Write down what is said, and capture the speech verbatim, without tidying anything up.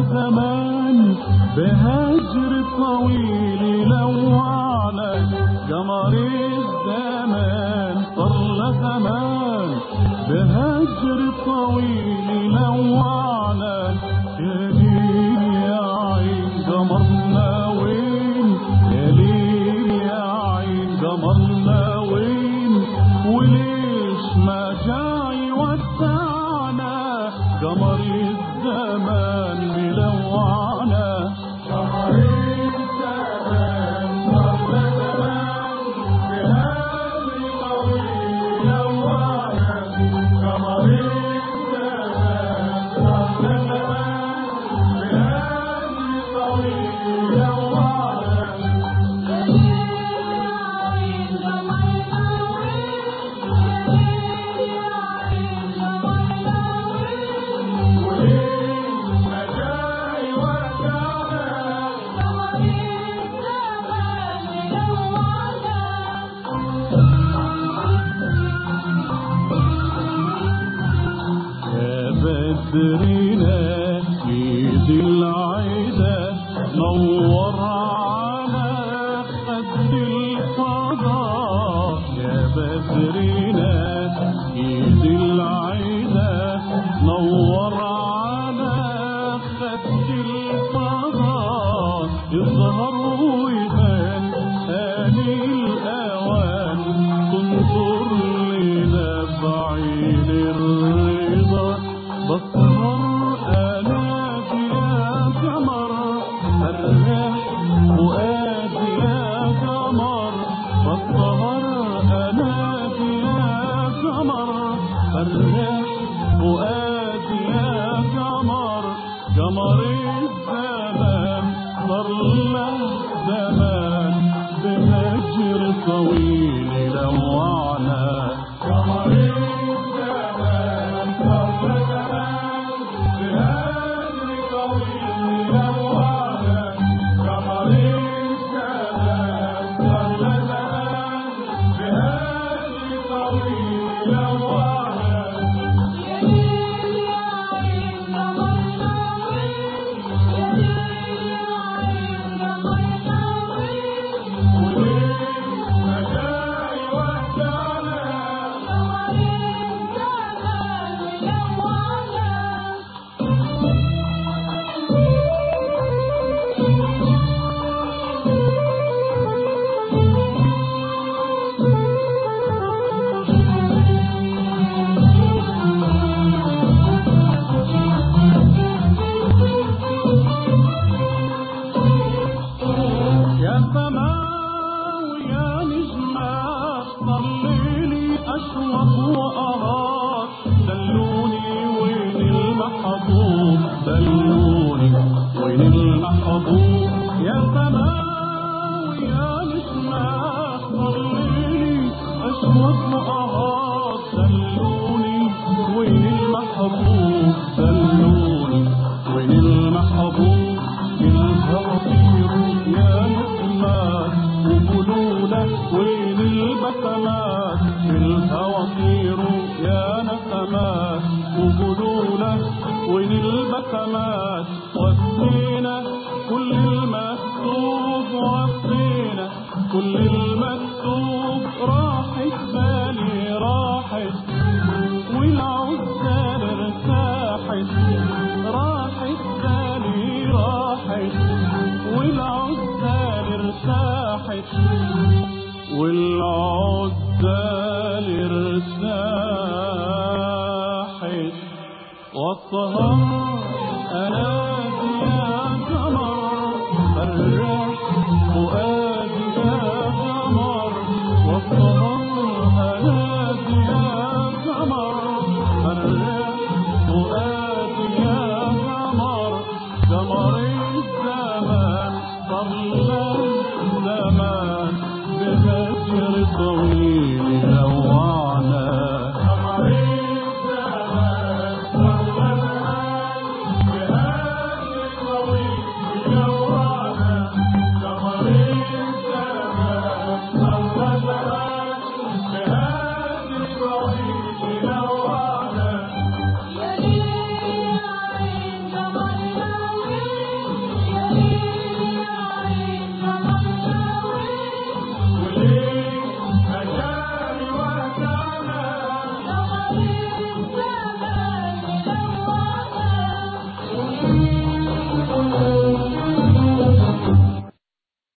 زمان بهجر طويل لوعنا قمر الزمان صار زمان بهجر طويل لوعنا يا ليل يا عين قمرنا وين يا ليل يا عين قمرنا وين وليش ما جاي ودعنا قمر الزمان ملوعنا قمر الزمان صار زمان بهجر طويل لوعنا قمر الزمان صار زمان بهجر طويل لوعنا يا ليل يا عين قمرنا وين يا ليل يا عين قمرنا وين وليش ما جاي ودعنا قمر الزمان ملوعنا يا بدرنا سيد العيدة نور على خد الفضاء يا بدرنا سيد العيدة نور على خد الفضاء يظهر ويبان آني الأوان تنظر لنا بعين الرضا بسهر آنادي يا قمر الريح فؤادي يا قمر بسهر آنادي يا قمر الريح فؤادي يا قمر قمر الزمان صار له زمان بهجر طويل لوعنا قمر الزمان صار زمان بهجر طويل لوعنا قمر الزمان صار زمان بهجر طويل لوعنا يا ليل يا عين قمرنا وين يا ليل يا عين قمرنا وين وليش ما جاي ودعنا قمر الزمان ملوعنا يا سماء ويا نجمة ضليلي أشوق وأهات دلوني وين المحبوب دلوني وين المحبوب يا سماء ويا نجمة ضليلي أشوق وأهات دلوني وين المحبوب دلوني وين المحبوب الهوى طيروا يا نسمات وقولوا له وين البسمات الهوى طيروا يا نسمات وقولوا له وين البسمات وفينا كل المكتوب وفينا كل المكتوب راحت بالي راحت والعزال ارتاحت راحت بالي راحت والعزال ارتاحت والعزال ارتاحت والسهر أنادي يا قمر الريح فؤادي يا قمر والسهر أنادي يا قمر الريح فؤادي يا قمر قمر الزمان صار له زمان بهجر طويل لوعنا قمر الزمان صار له زمان بهجر طويل لوعنا قمر الزمان صار له زمان بهجر طويل لوعنا يا ليل يا عين قمرنا وين العالمين.